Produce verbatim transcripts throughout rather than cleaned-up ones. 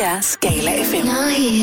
er Skala F M.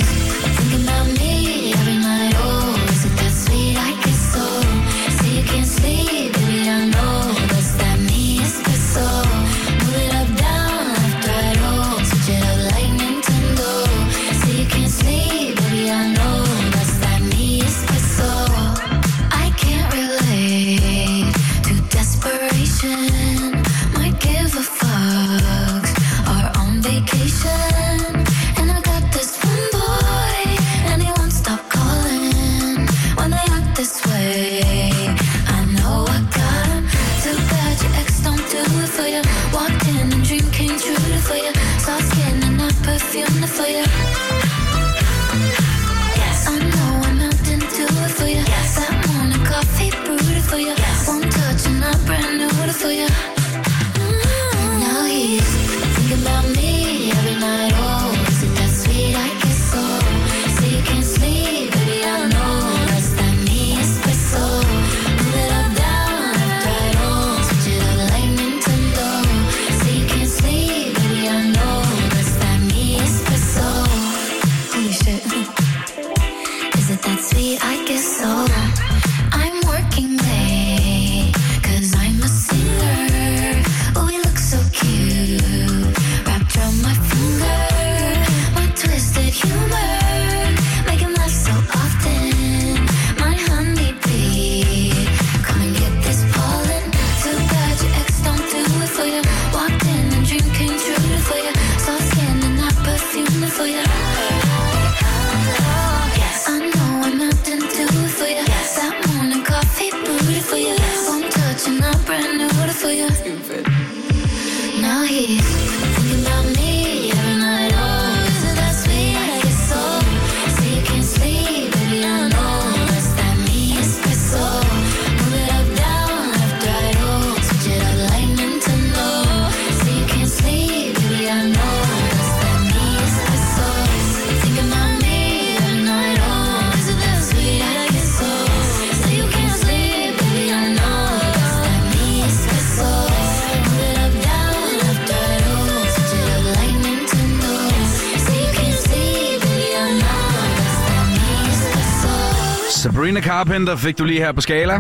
Sabrina Carpenter fik du lige her på Skala.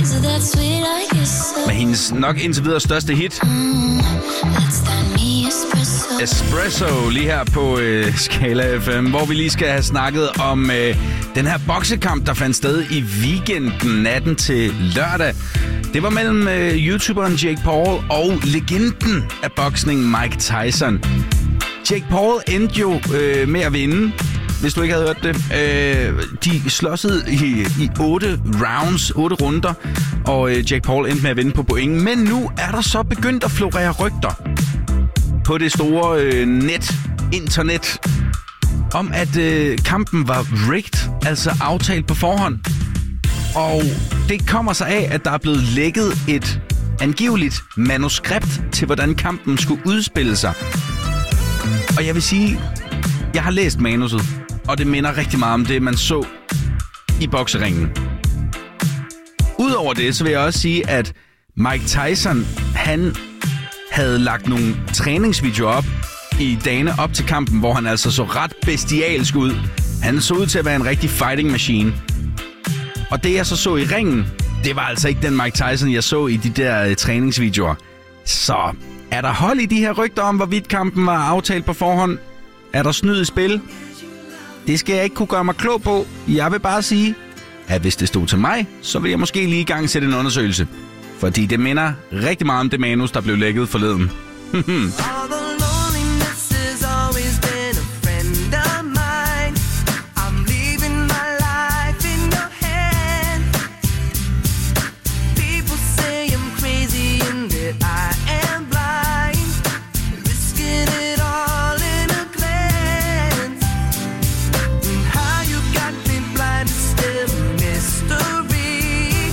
Med hendes nok indtil videre største hit. Espresso lige her på øh, Skala F M, hvor vi lige skal have snakket om øh, den her boksekamp, der fandt sted i weekenden natten til lørdag. Det var mellem øh, YouTuberen Jake Paul og legenden af boksning Mike Tyson. Jake Paul endte jo øh, med at vinde, hvis du ikke havde hørt det. Øh, de slåssede i, i otte rounds, otte runder, og øh, Jake Paul endte med at vinde på point. Men nu er der så begyndt at florere rygter på det store øh, net, internet, om at øh, kampen var rigged, altså aftalt på forhånd. Og det kommer sig af, at der er blevet lækket et angiveligt manuskript til, hvordan kampen skulle udspille sig. Og jeg vil sige, jeg har læst manuset, og det minder rigtig meget om det, man så i bokseringen. Udover det, så vil jeg også sige, at Mike Tyson, han havde lagt nogle træningsvideoer op i dagene op til kampen, hvor han altså så ret bestialsk ud. Han så ud til at være en rigtig fighting machine. Og det, jeg så så i ringen, det var altså ikke den Mike Tyson, jeg så i de der uh, træningsvideoer. Så er der hold i de her rygter om, hvorvidt kampen var aftalt på forhånd? Er der snyd i spil? Det skal jeg ikke kunne gøre mig klog på. Jeg vil bare sige, at hvis det stod til mig, så vil jeg måske lige i gang sætte en undersøgelse. Fordi det minder rigtig meget om det manus, der blev lækket forleden.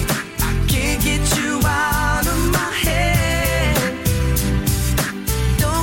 Don't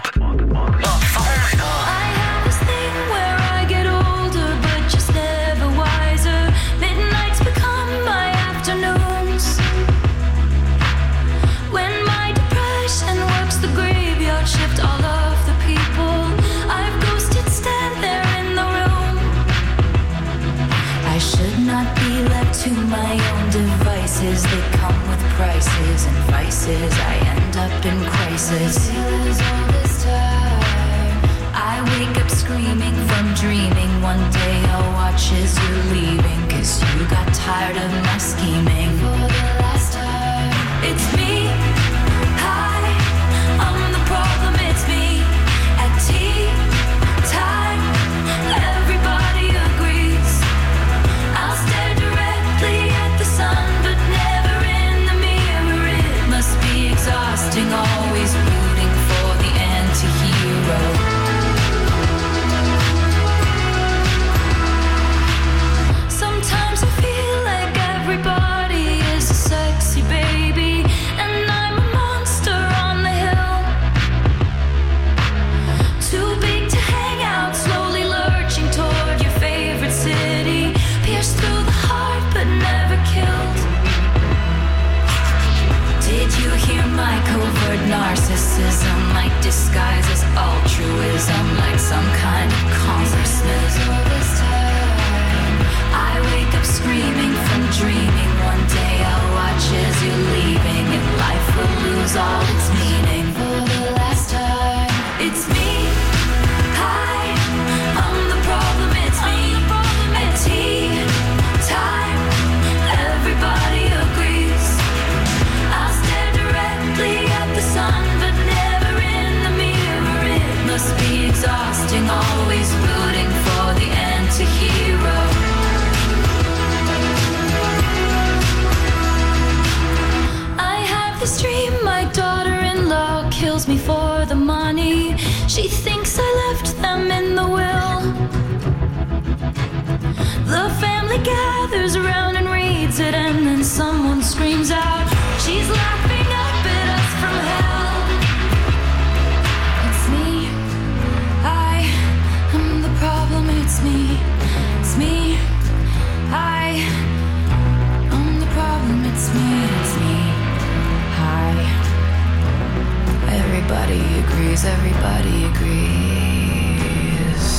To my own devices, they come with prices and vices. I end up in crisis. All this time, I wake up screaming from dreaming. One day I'll watch as you're leaving, 'cause you got tired of my scheming. For the last time, it's me. Hi, I'm the problem. It's me. At tea time, everybody agrees. I'll stare directly at the sun, but never in the mirror. It must be exhausting, always rooting for the anti-hero. Sometimes I feel like everybody is a sexy baby, and I'm a monster on the hill. Too big to hang out, slowly lurching toward your favorite city. Pierced through the heart, but never killed. Did you hear my covert narcissism? Like disguise as altruism, like some kind of consciousness. All this time, I wake up screaming from dreaming. One day I'll watch as you're leaving, and life will lose all its meaning. For the last time, it's me. Hi, I'm the problem. It's me. At tea time, everybody agrees. I'll stare directly at the sun, but never in the mirror. It must be exhausting, always rooting for the anti-hero. I have this dream, my daughter-in-law kills me for the money. She thinks I left them in the will. The family gathers around and reads it, and then someone screams out, she's laughing up at us from hell. It's me. I am the problem. It's me. It's me. I am the problem. It's me. It's me. Hi. Everybody agrees. Everybody agrees.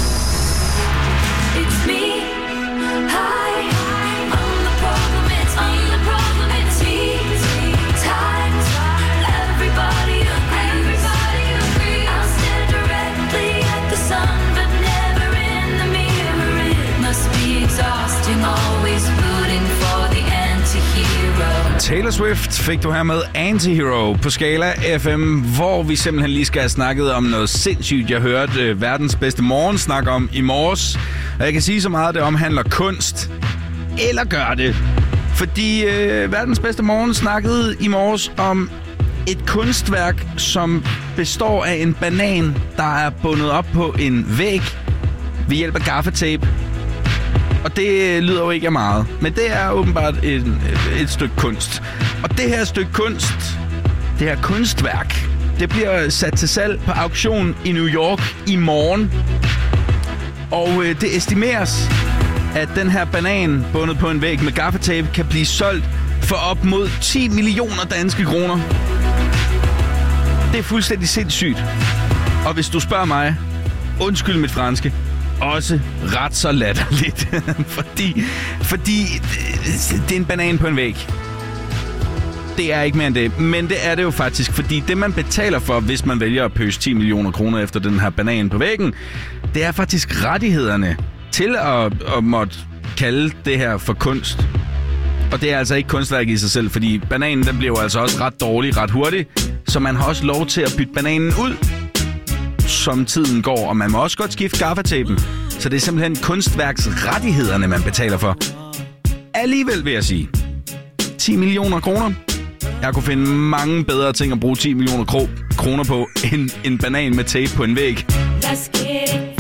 It's me. Hi, I'm the problem, it's me. I'm the problem, it's me. Time, everybody agrees. Everybody agrees. I'll stare directly at the sun, but never in the mirror. It must be exhausting, always rooting for the anti-hero. Taylor Swift fik du her med Anti-Hero på Skala F M, hvor vi simpelthen lige skal have snakket om noget sindssygt, jeg hørte øh, verdens bedste morgen snakke om i morges. Og jeg kan sige så meget, at det omhandler kunst. Eller gør det. Fordi øh, verdens bedste morgen snakkede i morges om et kunstværk, som består af en banan, der er bundet op på en væg ved hjælp af gaffatape. Og det lyder jo ikke af meget, men det er åbenbart et, et stykke kunst. Og det her stykke kunst, det her kunstværk, det bliver sat til salg på auktion i New York i morgen. Og øh, det estimeres, at den her banan bundet på en væg med gaffatape kan blive solgt for op mod ti millioner danske kroner. Det er fuldstændig sindssygt. Og hvis du spørger mig, undskyld mit franske, også ret så latterligt. fordi, fordi det er en banan på en væg. Det er ikke mere end det. Men det er det jo faktisk, fordi det man betaler for, hvis man vælger at pøse ti millioner kroner efter den her banan på væggen, det er faktisk rettighederne til at, at måtte kalde det her for kunst. Og det er altså ikke kunstværk i sig selv, fordi bananen den bliver jo altså også ret dårlig ret hurtigt. Så man har også lov til at bytte bananen ud, som tiden går. Og man må også godt skifte gaffatapen. Så det er simpelthen kunstværksrettighederne, man betaler for. Alligevel vil jeg sige, ti millioner kroner. Jeg kunne finde mange bedre ting at bruge ti millioner kro- kroner på, end en banan med tape på en væg. Let's get it.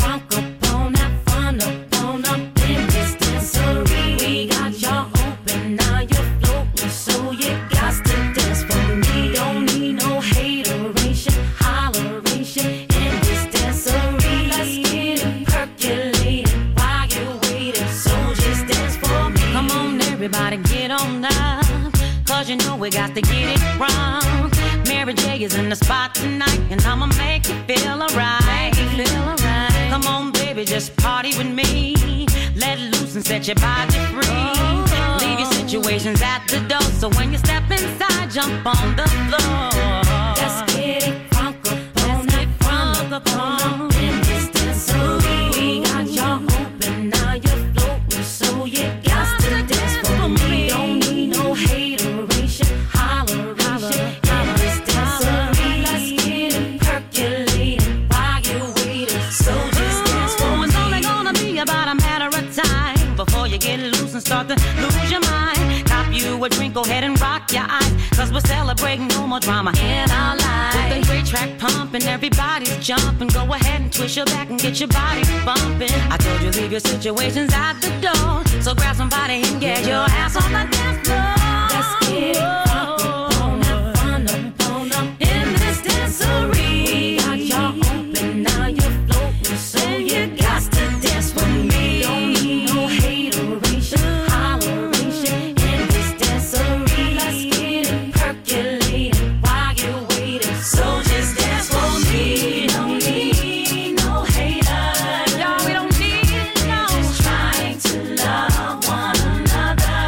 everybody get on up, cause you know we got to get it wrong. Mary J is in the spot tonight, and I'ma make you feel alright. Feel alright. Come on, baby, just party with me. Let loose and set your body free. Oh. Leave your situations at the door, so when you step inside, jump on the floor. Let's get it crunk up on it, crunk up on in this dancery. We got y'all open, now you're floating, so you got to dance for me. Don't need no hateration, holleration in this dancery. Let's get it percolating while you're waiting, so just dance for me. It's only gonna be about a matter of time before you get loose and start to lose your mind. Cop you a drink, go ahead and rock your eyes, cause we're celebrating no more drama in our lives. With the great track pumping, everybody's jumping. Go ahead and twist your back and get your body bumping. I told you leave your situations at the door, so grab somebody and get your ass on the dance floor. Let's get it crunk up on that fun up, on up in this dancery. Got y'all open, now you're floating, so you got to dance with me. Don't need no hateration, holleration in this dancery. Let's get it percolating while you're waiting, so just dance for me. Don't need no haters, No, we don't need no. just trying to love one another.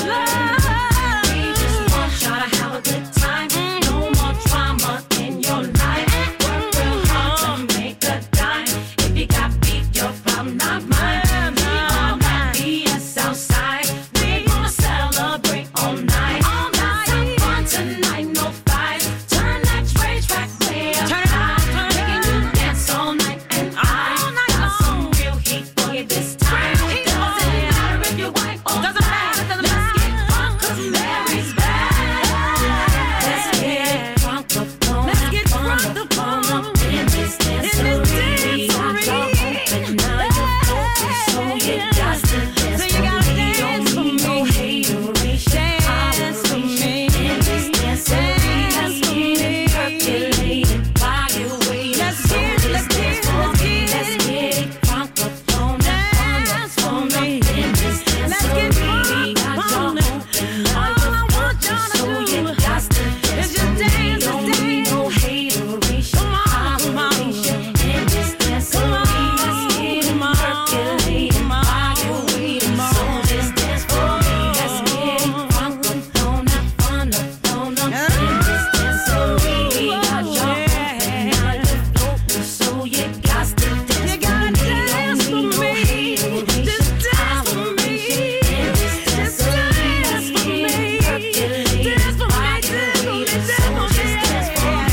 We just want y'all to have a good time. No more drama in your life. Work real hard to make a dime. If you got beef, your problem, not mine. We want that B S outside. We gonna celebrate all night. All night. Let's have fun tonight, no fights. Turn that train track way up Turn it high. up, turn it Making you dance all night, and I All night got long. some real heat for you this time. Real heat Doesn't for you. matter if you're white or Doesn't black. matter, doesn't Let's matter. get crunk 'cause Mary's back. Let's get crunk up on Let's that get fun crunk up up on on up in this dancery. Got y'all open, now you're floating, so you got to dance So you for gotta me. dance Don't for need no me. hateration, Dance for me. holleration in this dancery. Let's Dance for get it me. percolating while you're waiting. Let's So get it, just let's get dance it, for let's me. get Let's it. get it crunk up on that fun up, Dance for fun up me. in this Let's get dancery. crunk Got up y'all on it. open, now All you're I want floating, y'all to so do you got to is dance just for me. dance, Don't just need dance. no hateration, Come on, come on. holleration in this dancery. Come on, Let's get it come on, percolating come on, while you're waiting, come so on. just dance for me. Let's get it crunk up on that fun up, fun up in this dancery. Got y'all open, now you're floating, so you got to dance You for gotta me. dance Don't for need no me. hateration, Just dance for me. holleration in this Just dancery. dance Let's for get me. it percolating Dance for me, while dance you're for me, waiting, dance so for me. just dance for me.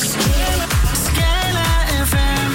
Skylar F M.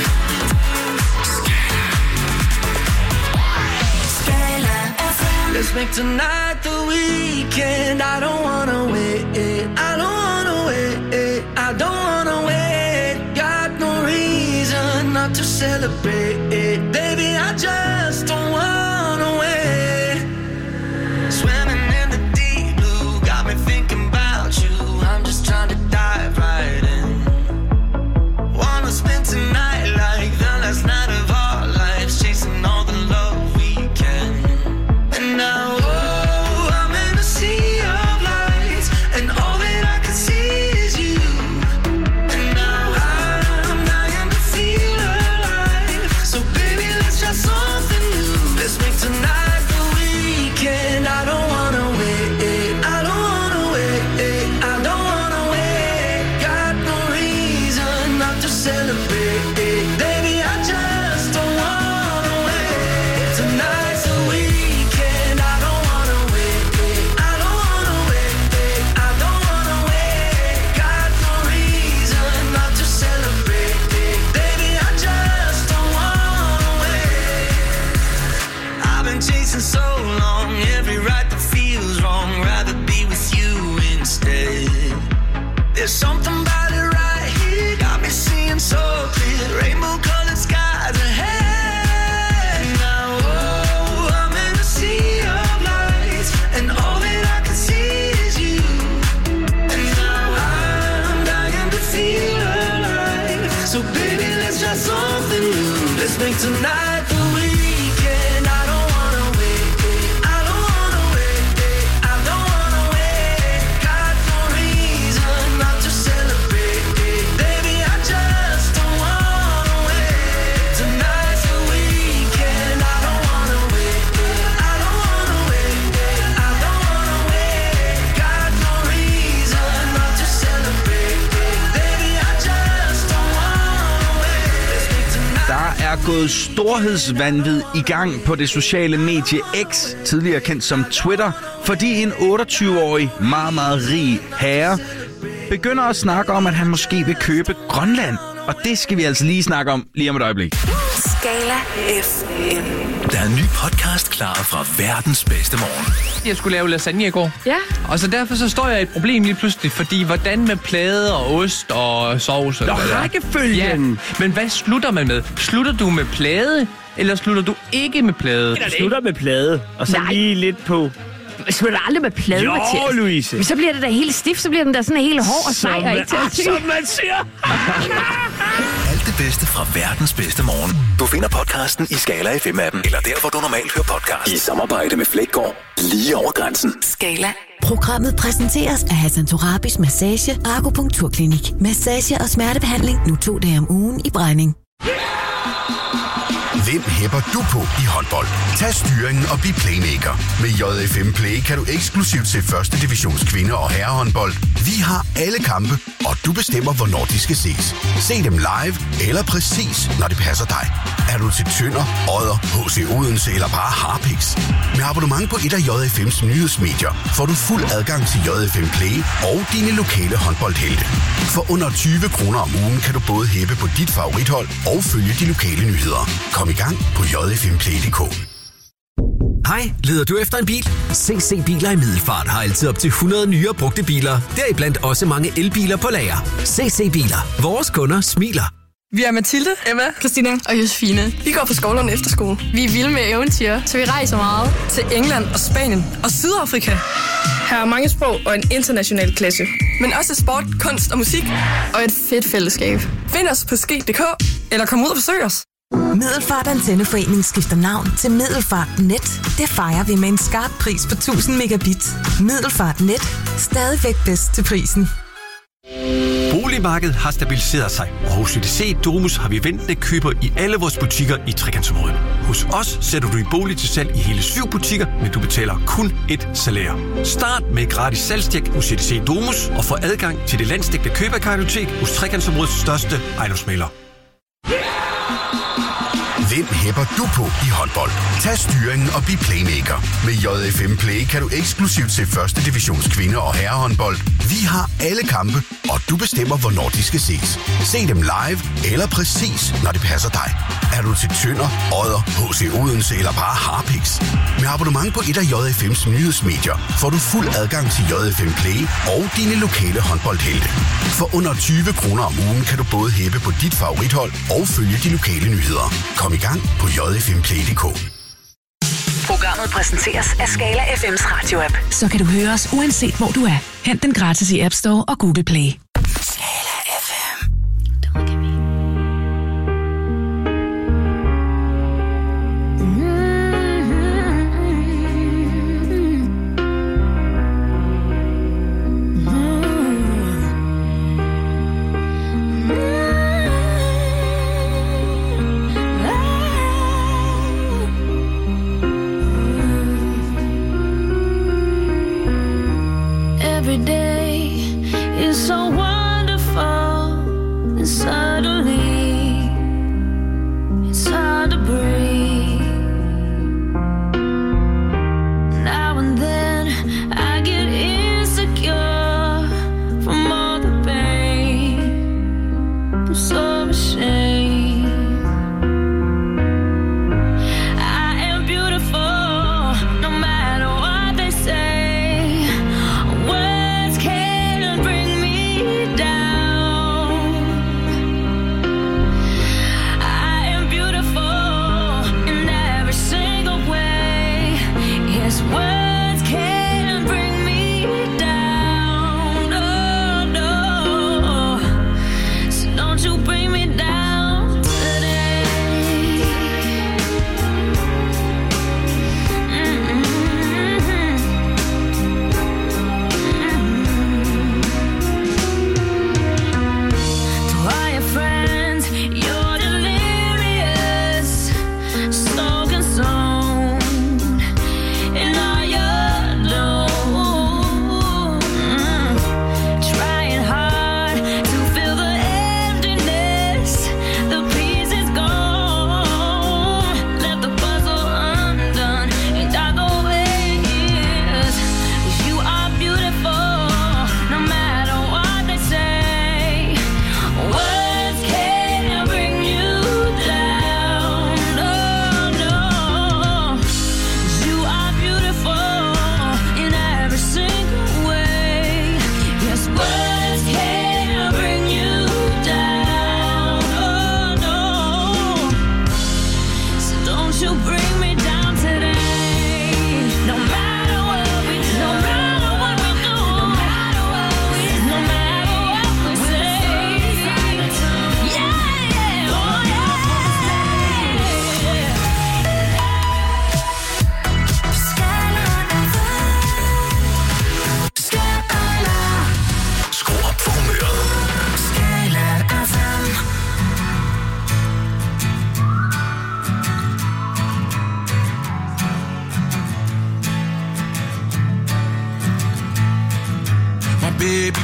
Skylar F M. Let's make tonight the weekend. I don't wanna wait. I don't wanna wait. I don't wanna wait. Got no reason not to celebrate. Baby, I just don't wanna wait. Swimming in the deep blue, got me thinking about you. I'm just trying to dive right in. Wanna spend tonight like the last night of our lives, chasing all the love we can. And now, oh, I'm in a sea of lights, and all that I can see is you. And now I'm dying to feel alive. So baby, let's try something new. Let's make tonight the weekend. I don't wanna wait. I don't wanna wait. I don't wanna wait. Got no reason not to celebrate. Baby, I just don't wanna wait. Tonight's the weekend. I don't wanna wait. I don't wanna wait. I don't wanna wait. Got no reason not to celebrate. Baby, I just don't wanna wait. I've been chasing so long, every right that feels wrong. Rather be with you instead. There's something about it right here, got me seeing so clear. Rainbow colored skies ahead. Now, oh, I'm in a sea of lights, and all that I can see is you. And now I'm dying to feel alive. So baby, let's try something new. Let's make tonight the weekend. I don't wanna wait. I don't wanna wait. er gået storhedsvanvid i gang på det sociale medie X, tidligere kendt som Twitter, fordi en otteogtyve-årig, meget, meget rig herre begynder at snakke om, at han måske vil købe Grønland. Og det skal vi altså lige snakke om lige om et øjeblik. Skala F M. Der er en ny podcast klar fra verdens bedste morgen. Jeg skulle lave lasagne i går. Ja. Og så derfor så står jeg i et problem lige pludselig, fordi hvordan med plade og ost og sovs? Nå, rækkefølgen! Ja, men hvad slutter man med? Slutter du med plade, eller slutter du ikke med plade? Jeg slutter med plade, og så Nej. lige lidt på... Jeg slutter aldrig med plade, Jo, Mathias. Louise. Men så bliver det da helt stift, så bliver den der sådan helt hård og sej og ikke til at Som man siger. Alt det bedste fra verdens bedste morgen. Du finder podcasten i Skala F M-appen, eller der, hvor du normalt hører podcast. I samarbejde med Flækgaard, lige over grænsen. Skala. Programmet præsenteres af Hassan Torabis Massage og Akupunkturklinik. Massage og smertebehandling nu to dage om ugen i Brejning. Hvem hæpper du på i håndbold? Tag styringen og bliv playmaker. Med J F M Play kan du eksklusivt se første divisions kvinde- og herrehåndbold. Vi har alle kampe, og du bestemmer, hvornår de skal ses. Se dem live eller præcis, når det passer dig. Er du til Tønder, Odder, H C Odense eller bare Harpiks? Med abonnement på et af J F M's nyhedsmedier får du fuld adgang til J F M Play og dine lokale håndboldhelte. For under tyve kroner om ugen kan du både hæppe på dit favorithold og følge de lokale nyheder. Kom i gang på j f m play punktum d k. Hej, leder du efter en bil? C C Biler i Middelfart har altid op til hundrede nye og brugte biler. Deriblandt også mange elbiler på lager. C C Biler. Vores kunder smiler. Vi er Mathilde, Emma, Christina og Josefine. Vi går på Skovlund Efterskole. Vi er vilde med eventyr, så vi rejser meget til England og Spanien og Sydafrika. Her er mange sprog og en international klasse. Men også sport, kunst og musik og et fedt fællesskab. Find os på ski punktum d k eller kom ud og besøg os. Middelfart Antenneforening skifter navn til Middelfart Net. Det fejrer vi med en skarp pris på tusind megabit. Middelfart Net. Stadigvæk bedst til prisen. Boligmarkedet har stabiliseret sig, og hos C D C Domus har vi ventende køber i alle vores butikker i Trekantsområdet. Hos os sætter du en bolig til salg i hele syv butikker, men du betaler kun et salær. Start med gratis salgstjek hos C D C Domus og få adgang til det landsdækkende køberkartotek hos Trekantsområdets største ejendomsmægler. Hvem hæpper du på i håndbold? Tag styringen og bliv playmaker. Med J F M Play kan du eksklusivt se første divisions kvinde- og herrehåndbold. Vi har alle kampe, og du bestemmer, hvornår de skal ses. Se dem live eller præcis, når det passer dig. Er du til Tønder, Odder, H C Odense eller bare Harpiks? Med abonnement på et af J F M's nyhedsmedier får du fuld adgang til J F M Play og dine lokale håndboldhelte. For under tyve kroner om ugen kan du både hæppe på dit favorithold og følge de lokale nyheder. Kom i gang på j f m play punktum d k. Programmet præsenteres af Skala F M's radio-app. Så kan du høre os uanset hvor du er. Hent den gratis i App Store og Google Play. Skala F M. Every day is so wild.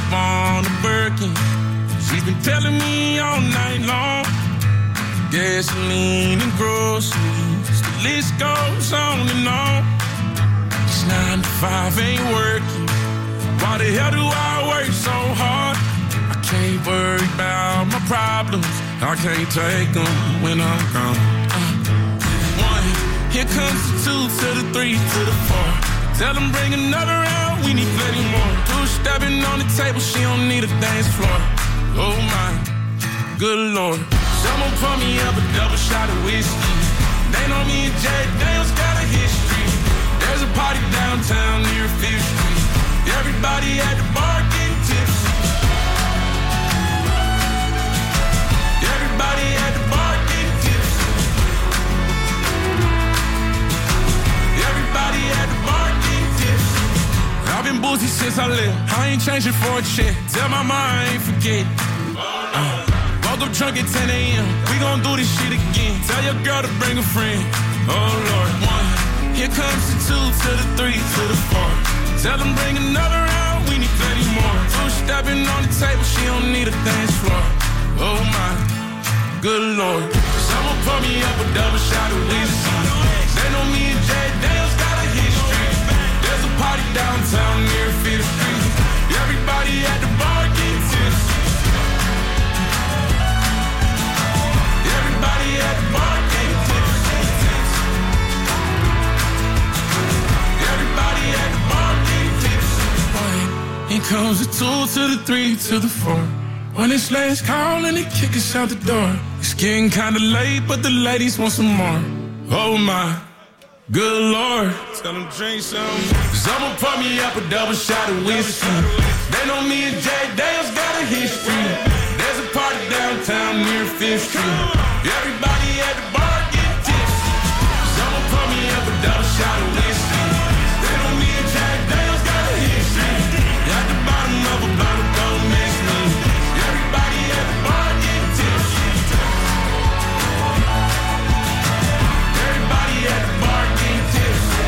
on a Birkin. She's been telling me all night long. Gasoline and groceries, the list goes on and on. It's nine to five, ain't working. Why the hell do I work so hard? I can't worry about my problems. I can't take them when I'm gone. Uh, one, here comes the two to the three to the four. Tell them bring another round, we need plenty more. Two stepping on the table, she don't need a dance floor. Oh my, good Lord. Someone pour me up a double shot of whiskey. They know me and Jay Daniels got a history. There's a party downtown near Fifth Street. Everybody at the bar getting tipsy. Everybody at the bar getting tipsy. Everybody at the bar getting tipsy. I've been boozy since I left. I ain't changing for a check. Tell my mom I ain't forget. Uh, woke up drunk at ten a.m. We gon' do this shit again. Tell your girl to bring a friend. Oh Lord, one. Here comes the two to the three to the four. Tell them bring another round, we need plenty more. Two stepping on the table, she don't need a dance floor. Oh my, good Lord. Someone pour me up a double shot of whiskey. They know me and Jay Daniels got a history. There's a party downtown near Fifth Street. Everybody at the bar getting tipsy. Everybody at the bar getting tipsy. Everybody at the bar getting tipsy. Here comes the two to the three to the four. When it's last call and they kick us out the door. It's getting kinda late, but the ladies want some more. Oh my, good Lord. Tell them drink some. Someone pour me up a double shot of whiskey. They know me and Jay Daniels got a history. There's a party downtown near Fifth Street. Everybody at the bar getting tipsy. Someone pour me up a double shot of whiskey. They know me and Jay Daniels got a history. At the bottom of a bottle, don't miss me. Everybody at the bar getting tipsy. Everybody at the bar getting tipsy.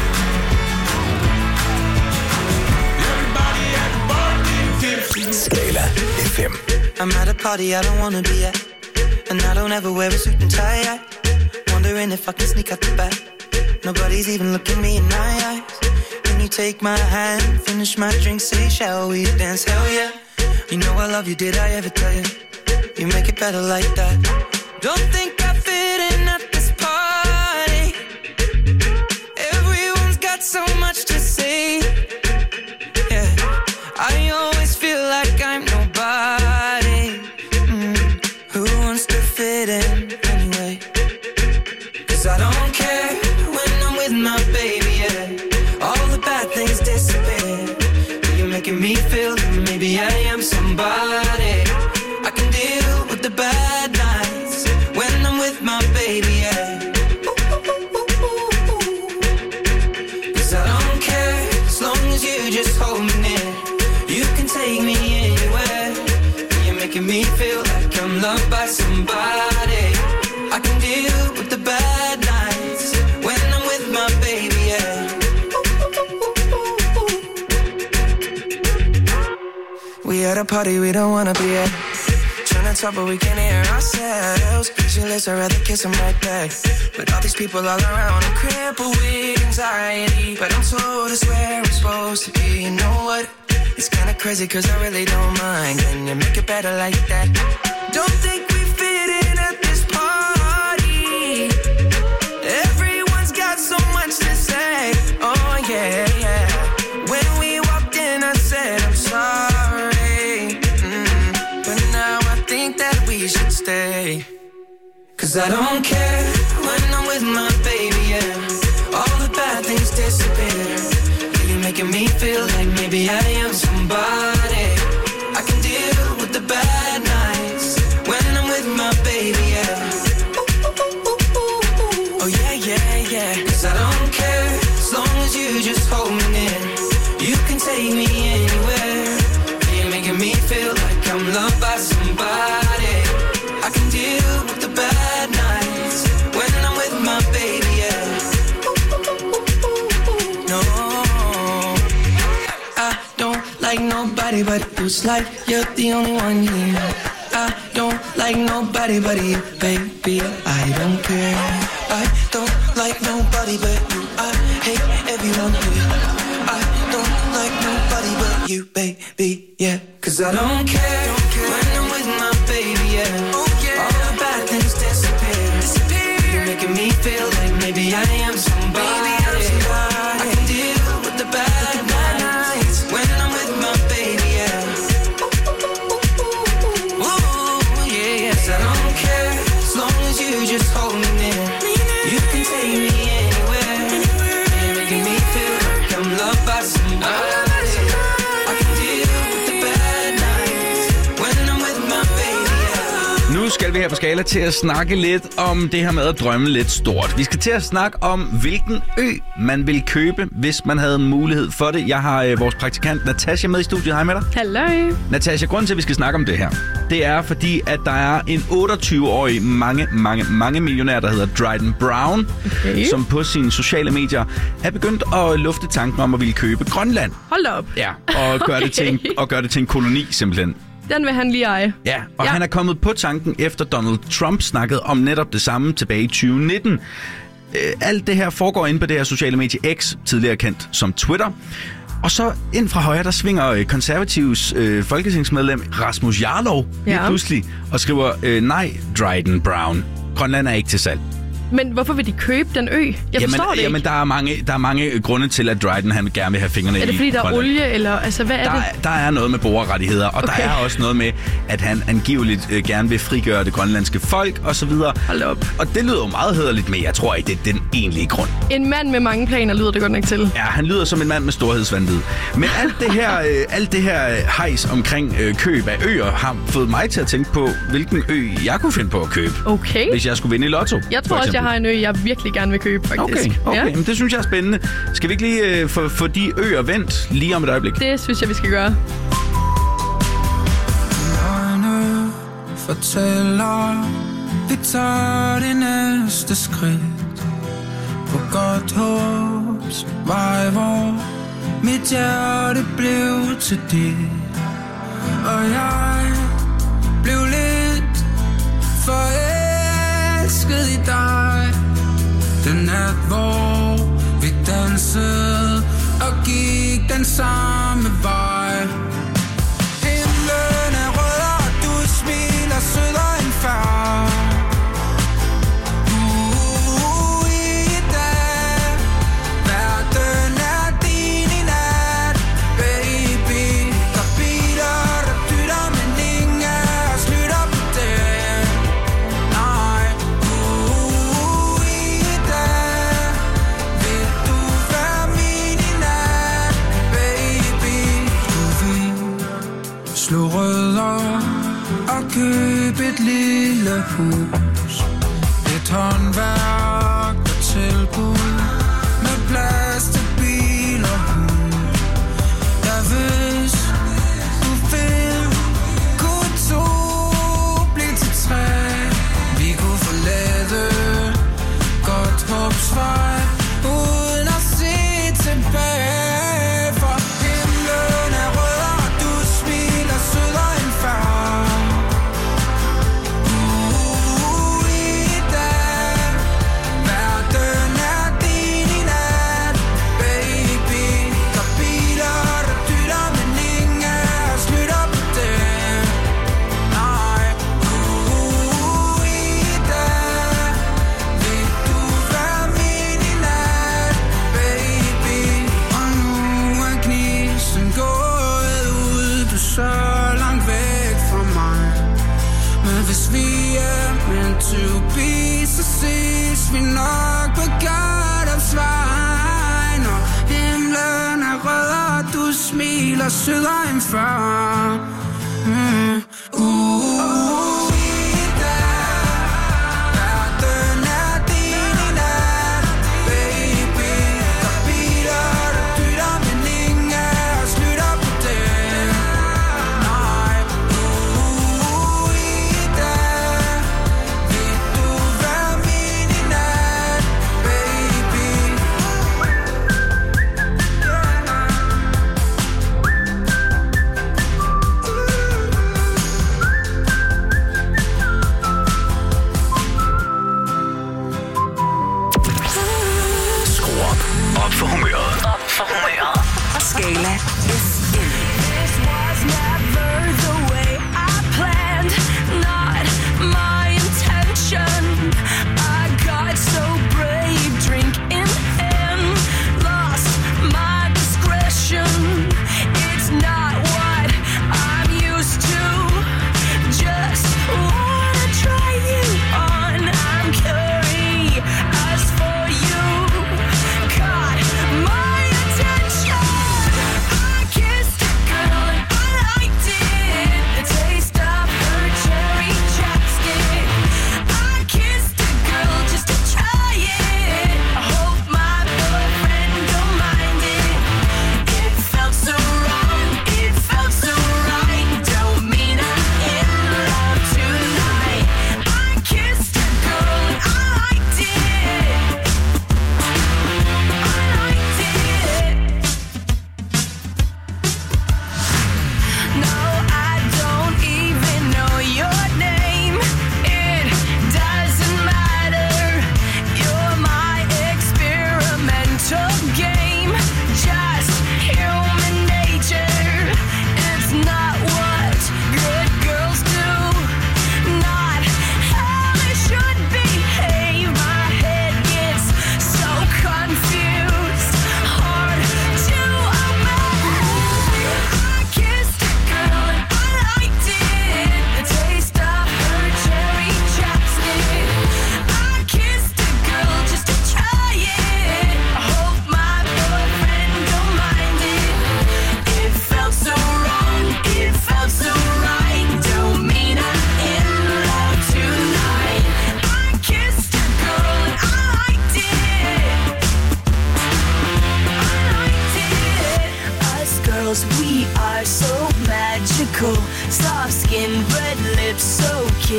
Everybody at the bar getting tipsy. Skala F M. I'm at a party I don't wanna be at, and I don't ever wear a suit and tie. I wondering if I can sneak out the back. Nobody's even looking me in my eyes. Can you take my hand, finish my drink, say shall we dance? Hell yeah. You know I love you, did I ever tell you? You make it better like that. Don't think I fit in at this party. Everyone's got so much to say. Yeah, I always feel like I'm nobody. Mm. Who wants to fit in anyway? Cause I don't care when I'm with my baby, yeah. All the bad things disappear. You're making me feel that maybe I am somebody. I can deal with the bad nights when I'm with my baby, yeah. Cause I don't care as long as you just hold me near. You can take me anywhere. You're making me feel like I'm loved by somebody. I can deal with the bad nights when I'm with my baby, yeah. We at a party we don't wanna be at. Trying to talk but we can't hear ourselves. Pictureless, I'd rather kiss them right back. But all these people all around, I'm crippled with anxiety. But I'm told it's where I'm supposed to be. You know what? It's kinda crazy cause I really don't mind. Can you make it better like that? Don't think we fit in at this party. Everyone's got so much to say. Oh yeah, yeah. When we walked in I said I'm sorry. Mm. But now I think that we should stay. Cause I don't care when I'm with my baby, yeah. All the bad things disappear. You're making me feel like maybe I am somebody. I can deal with the bad nights when I'm with my baby, yeah. Oh yeah, yeah, yeah. Cause I don't care as long as you just hold me near. You can take me anywhere. You're making me feel like I'm loved by somebody. I can deal with the bad nights when I'm with my baby, yeah. No, I don't like nobody nobody but you. It's like you're the only one here. I don't like nobody but you, baby. I don't care. I don't like nobody but you. I hate everyone here. I don't like nobody but you, baby. Yeah, cause I don't care when I'm with my baby. Yeah, all the bad things disappear. You're making me feel like maybe I am somebody. I can deal with the bad nights when I'm with my baby. Yeah. I don't care, as long as you just hold me near. You can take me anywhere. You're making me feel like I'm loved by somebody. I can deal with the bad nights when I'm with my baby. Nu skal vi her på Skala til at snakke lidt om det her med at drømme lidt stort. Vi skal til at snakke om, hvilken ø man vil købe, hvis man havde mulighed for det. Jeg har øh, vores praktikant Natasha med i studiet. Hej med dig. Hallo. Natasha, grunden til, at vi skal snakke om det her, det er fordi, at der er en otteogtyve-årig mange, mange, mange millionær, der hedder Dryden Brown, okay. som på sine sociale medier er begyndt at lufte tanken om at ville købe Grønland. Hold op. Ja, og gøre, okay. det, til en, og gøre det til en koloni simpelthen. Den vil han lige eje. Ja, og ja. han er kommet på tanken efter Donald Trump snakkede om netop det samme tilbage i tyve nitten. Øh, alt det her foregår inde på det her sociale medie X, tidligere kendt som Twitter. Og så ind fra højre, der svinger konservativs øh, folketingsmedlem Rasmus Jarlov ja. lige pludselig og skriver, øh, nej, Dryden Brown, Grønland er ikke til salg. Men hvorfor vil de købe den ø? Jeg jamen, forstår det ikke. Jamen, der er mange, der er mange grunde til, at Dryden han gerne vil have fingrene i. Er det fordi, der er Grønland. olie, eller altså, hvad er der, det? Der er noget med borgerrettigheder, og okay. der er også noget med, at han angiveligt øh, gerne vil frigøre det grønlandske folk, og så videre. Hold op. Og det lyder jo meget hæderligt, men jeg tror ikke, det er den egentlige grund. En mand med mange planer lyder det godt nok til. Ja, han lyder som en mand med storhedsvanvid. Men alt det her, øh, alt det her hejs omkring øh, køb af øer har fået mig til at tænke på, hvilken ø jeg kunne finde på at købe. Okay. Hvis jeg skulle vinde i lotto. Jeg tror også, jeg har en ø, jeg virkelig gerne vil købe, faktisk. Okay, okay. Ja. Men det synes jeg er spændende. Skal vi ikke lige øh, få, få de øer vendt lige om et øjeblik? Det synes jeg, vi skal gøre. Øjne fortæller, vi tager det næste skridt på godt håbs vej, hvor mit hjerte blev til dit, og jeg blev lidt forelsket i dig. Den nat, hvor vi dansede og gik den samme vej. Himlen er rød, og du smiler sødere end før. Uh, i dag, verden er din i nat, baby. Der biler, der dytter, men ingen af os lytter på det. Nej, uh, i dag, vil du være min i nat, baby. Du vil slå rødder og købe et lille hus, et håndværk og tilbud med plads til bil og hund. Ja, hvis du vil, kunne to blive til tre. Vi kunne forlade godt håbsvej uden at se tilbage. For himlen er rød, og du smiler sødere end før. Uh, i dag, verden er din i nat, baby. Der biler, der dytter, men ingen af os lytter på det. Nej, uh, i dag, vil du være min i nat, baby. Og nu er gnisten gået ud, du er så langt væk fra mig. Men hvis vi er meant to be, så ses vi nok på Gardens vej. Når himlen er rød, og du smiler sødere end før. Mm. Uh, i dag, verden er din i nat, baby. Der biler, der dytter, men ingen af os lytter på det. Nej, uh, i dag, vil du være min i nat, baby.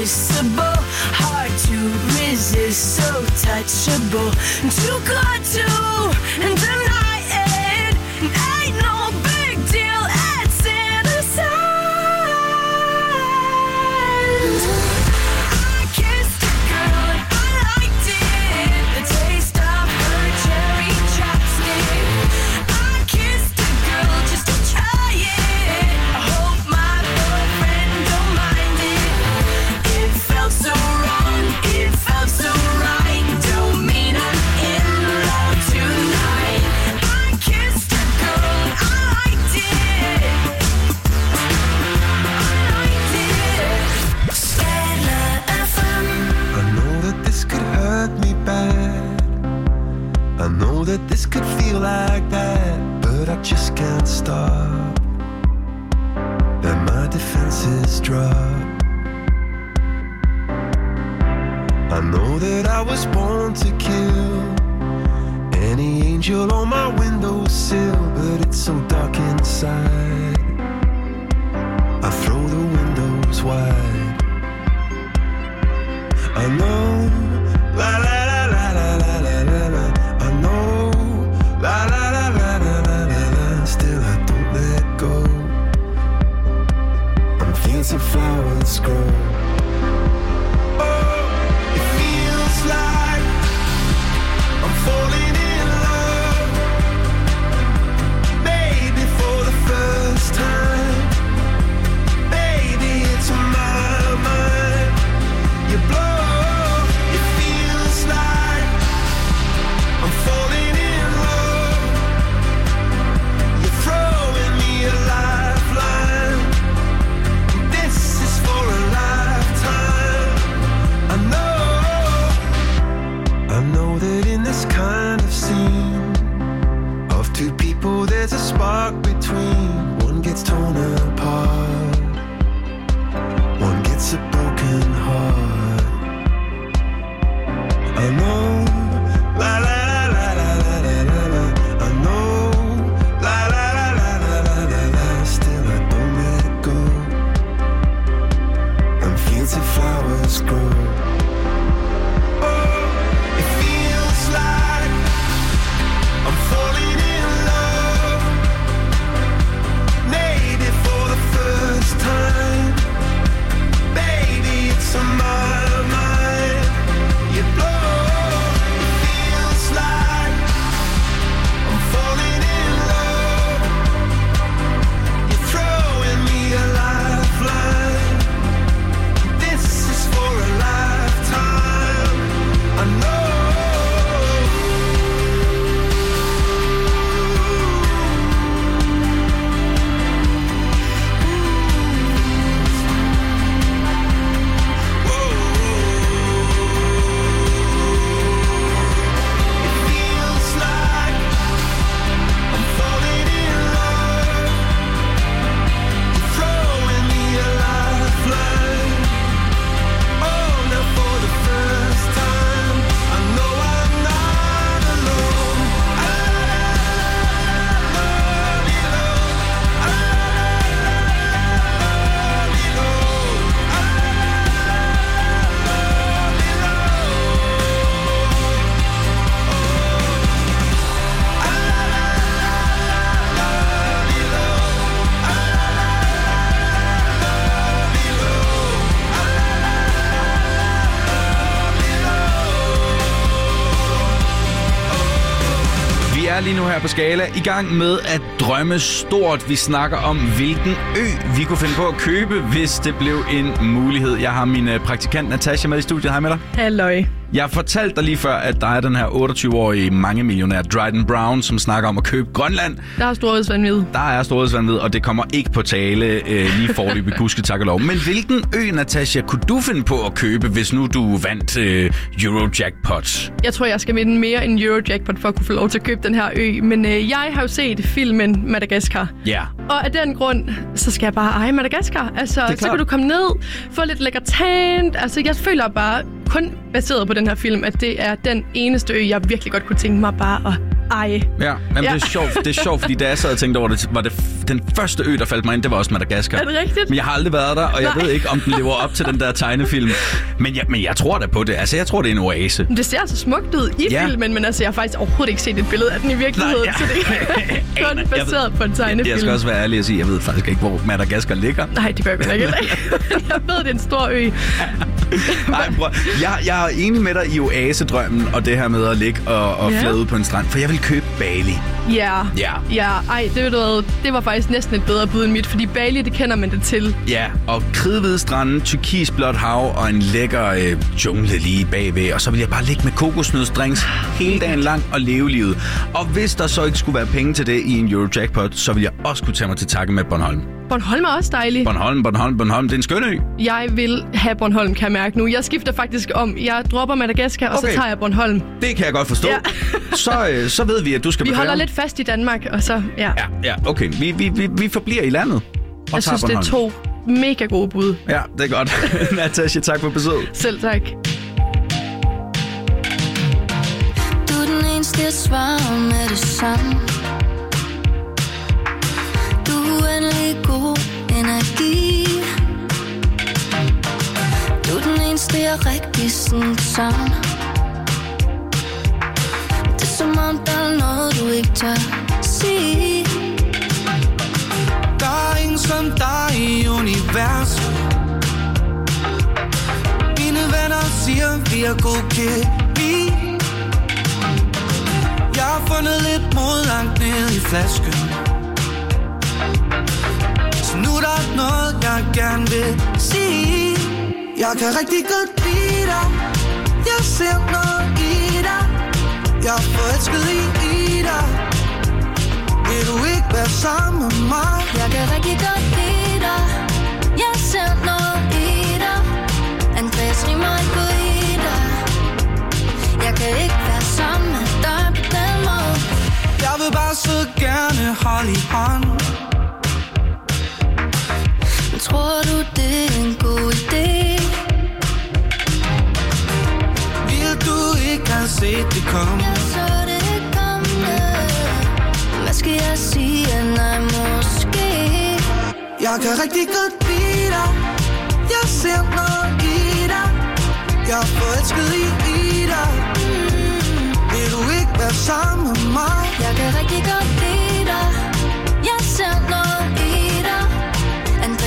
invisible, hard to resist, so touchable, too good to deny it. Ain't no big deal, it's innocent. I kissed a girl and I liked it, the taste of her cherry chapstick. I kissed a girl just to try it. I hope my boyfriend don't mind it. It felt so wrong, it felt so right. Don't mean I'm in love tonight. I kissed a girl and I liked it. I liked it. Stella F M. I know that this could hurt me bad. I know that this could feel like that, but I just can't stop. And my defenses drop. I know that I was born to kill any angel on my windowsill, but it's so dark inside. I throw the windows wide. I know, la la la la la la la la la. I know, la la la la la la la la. Still I don't let go. I'm feeling some flowers grow. Oh, it feels like I'm falling in love. Maybe for the first time. Baby, it's on my mind. You blow. It feels like I'm falling in love. You're throwing me a lifeline. This is for a lifetime. I know, I know that in this kind of scene of two people there's a spark between. One gets torn apart, one gets a broken heart. I know, la la la la la la la la. I know, la la la la la la la la. Still I don't let go. I'm feeling some flowers grow. Oh, it feels like I'm falling in love. Maybe for the first time. Baby, it's on my mind. You blow. It feels like I'm falling in love. You're throwing me a lifeline. This is for a lifetime. I know. Feels like I'm falling in love. You're throwing me a lifeline. Oh, now for the first time, I know I'm not alone. I love you, Lord. I love you, Lord. I Vi er lige nu her på Skala i gang med at drømme stort. Vi snakker om, hvilken ø vi kunne finde på at købe, hvis det blev en mulighed. Jeg har min praktikant Natasha med i studiet. Hej med dig. Halløj. Jeg fortalte dig lige før, at der er den her otteogtyve-årige mangemillionær Dryden Brown, som snakker om at købe Grønland. Der er storhedsvanvid. Der er storhedsvanvid, og det kommer ikke på tale øh, lige forløbig, gudske tak og lov. Men hvilken ø, Natasha, kunne du finde på at købe, hvis nu du vandt øh, Eurojackpot? Jeg tror, jeg skal vinde mere end Eurojackpot for at kunne få lov til at købe den her ø. Men øh, jeg har jo set filmen Madagaskar. Ja. Yeah. Og af den grund, så skal jeg bare eje Madagaskar. Altså, så kan du komme ned, få lidt lækker tant. Altså, jeg føler bare kun baseret på den her film, at det er den eneste ø, jeg virkelig godt kunne tænke mig bare at Ej. Ja, men Ja. det er sjovt, det er sjovt, fordi da jeg sad og tænkte over det, var det den første ø, der faldt mig ind, det var også Madagaskar. Er det rigtigt? Men jeg har aldrig været der, og jeg Nej. ved ikke, om den lever op til den der tegnefilm. Men jeg, men jeg tror da på det. Altså, jeg tror, det er en oase. Det ser altså smukt ud i Ja. filmen, men altså, jeg har faktisk overhovedet ikke set et billede af den i virkeligheden, Nej, så det er kun baseret på en tegnefilm. Jeg skal også være ærlig og sige, jeg ved faktisk ikke, hvor Madagaskar ligger. Nej, det gør jeg ikke. Jeg ved, det er en stor ø. Nej, bror. Jeg, jeg er enig med dig i oasedrømmen, og det her med at ligge og, og Ja. flade ud på en strand, for jeg vil købe Bali. Ja. Ja. Ja, ej, det, ved du hvad, det var faktisk næsten et bedre bud end mit, fordi Bali, det kender man det til. Ja, og kridhvide strande, turkisblåt hav og en lækker øh, jungle lige bagved. Og så vil jeg bare ligge med kokosnødsdrinks hele dagen lang og leve livet. Og hvis der så ikke skulle være penge til det i en Eurojackpot, så vil jeg også kunne tage mig til takke med Bornholm. Bornholm er også dejlig. Bornholm, Bornholm, Bornholm, det er en skøn ø. Jeg vil have Bornholm, kan jeg mærke nu. Jeg skifter faktisk om. Jeg dropper Madagaskar, og Okay. så tager jeg Bornholm. Det kan jeg godt forstå. Ja. så, øh, så ved vi, at du skal Vi på holder færgen. lidt fast i Danmark, og så, ja. Ja, ja, okay. Vi, vi, vi, vi forbliver i landet. Og Jeg tager synes, det er Bornholm. to mega gode bud. Ja, det er godt. Natasha, tak for besøget. Selv tak. Du er den eneste, jeg svarer med det samme. Du er uendelig god energi. Du er den eneste, jeg rigtig sådan sammen. Det er som om, der er noget, du ikke tør sige. Der er ingen som dig i universet. Mine venner siger, vi er god kemi. Jeg har fundet lidt mod langt ned i flasken. Så nu er der noget, jeg gerne vil sige. Jeg kan rigtig godt lide dig. Jeg ser noget i dig. Jeg er forelsket i, i dig. Vil du ikke være sammen med mig? Jeg kan rigtig godt lide dig. Jeg ser noget i dig. Andreas rimer ikke på i dig. Jeg kan ikke være sammen med dig på den måde. Jeg vil bare så gerne holde i hånd. Men tror du, det er en god idé? Vil du ikke have set det komme? Jeg så det komme. Hvad skal jeg sige? Nej, måske. Jeg kan rigtig godt lide dig. Jeg ser noget i dig. Jeg er forelsket i, i dig. Mm. Vil du ikke være sammen med mig? Jeg kan rigtig godt lide dig. Jeg ser noget i dig. Andreas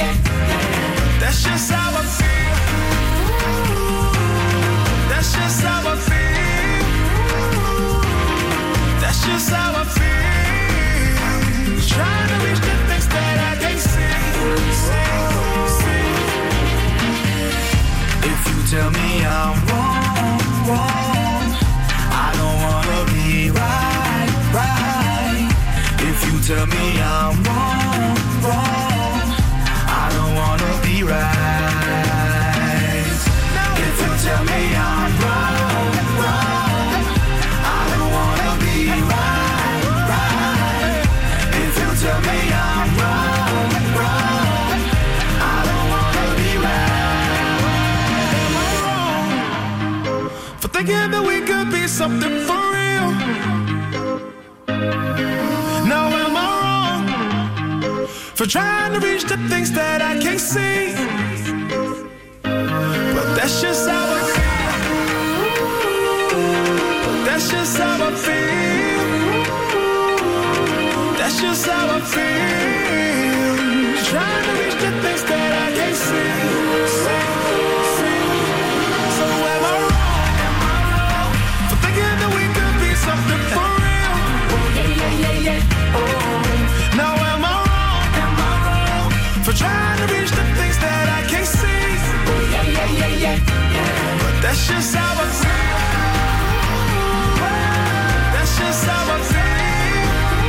yeah. That's just how I feel. That's just how I feel. That's just how I feel. Trying to reach the things that I can't see. See, see. If you tell me I'm wrong, wrong, I don't wanna be right, right. If you tell me I'm wrong, wrong, I don't wanna be right. If you tell me I'm wrong, wrong, I don't wanna be right, right. If you tell me I'm wrong, wrong, I don't wanna be right. Am I wrong for thinking that we could be something for real? Now am I wrong for trying to reach the things that I can't see? But that's just how I feel. But that's just how I feel. That's just how I feel. Trying to reach the things that I can't see. see, see. So am I wrong? Am I wrong for thinking that we could be something for real? Oh yeah, yeah, yeah, yeah. Oh. Now am I wrong? Am I wrong for trying to reach the things that I can't see? Oh yeah, yeah, yeah, yeah, yeah. But that's just how I feel. That's just how I feel.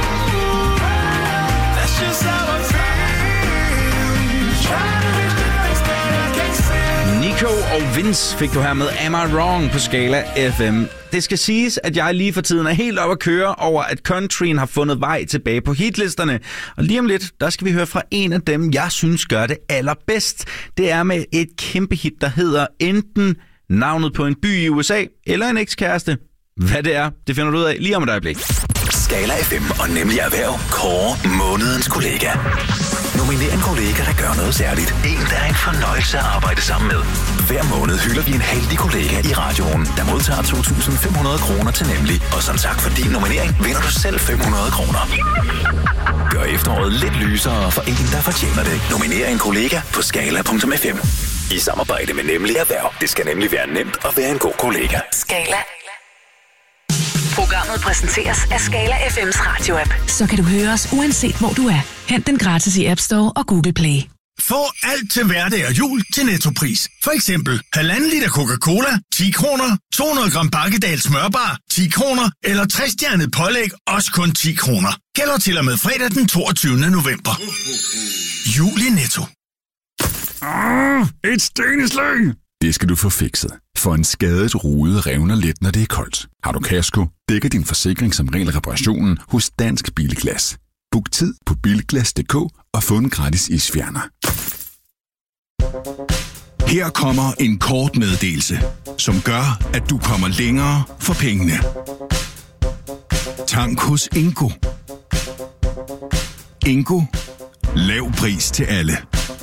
That's just how I feel. Trying to reach the things that I can't see. Nico og Vince fik du her med Am I Wrong på Skala F M. Det skal siges, at jeg lige for tiden er helt oppe at køre over, at countryen har fundet vej tilbage på hitlisterne. Og lige om lidt, der skal vi høre fra en af dem, jeg synes gør det allerbedst. Det er med et kæmpe hit, der hedder enten navnet på en by i U S A, eller en ekskæreste. Hvad det er, det finder du ud af lige om et øjeblik. Skala F M og Nemlig Erhverv kårer månedens kollega. Nominer en kollega, der gør noget særligt. En, der er en fornøjelse at arbejde sammen med. Hver måned hylder vi en heldig kollega i radioen, der modtager to tusind fem hundrede kroner til Nemlig. Og som tak for din nominering, vinder du selv fem hundrede kroner. Gør efteråret lidt lysere for en, der fortjener det. Nominer en kollega på skala punktum f m. I samarbejde med Nemlig Erhverv. Det skal nemlig være nemt at være en god kollega. Skala. Programmet præsenteres af Skala F M's radio-app. Så kan du høre os uanset hvor du er. Hent den gratis i App Store og Google Play. Få alt til hverdag og jul til Nettopris. For eksempel halvanden liter Coca-Cola, ti kroner, to hundrede gram Bakkedal smørbar, ti kroner, eller tres stjernet pålæg, også kun ti kroner. Gælder til og med fredag den toogtyvende november. Jul i Netto. Ah, et steneslæg! Det skal du få fikset. For en skadet rude revner let, når det er koldt. Har du kasko, dækker din forsikring som regel reparationen hos Dansk Bilglas. Book tid på bilglas punktum d k og få en gratis isfjerner. Her kommer en kort meddelelse, som gør, at du kommer længere for pengene. Tank hos Ingo. Ingo. Lav pris til alle.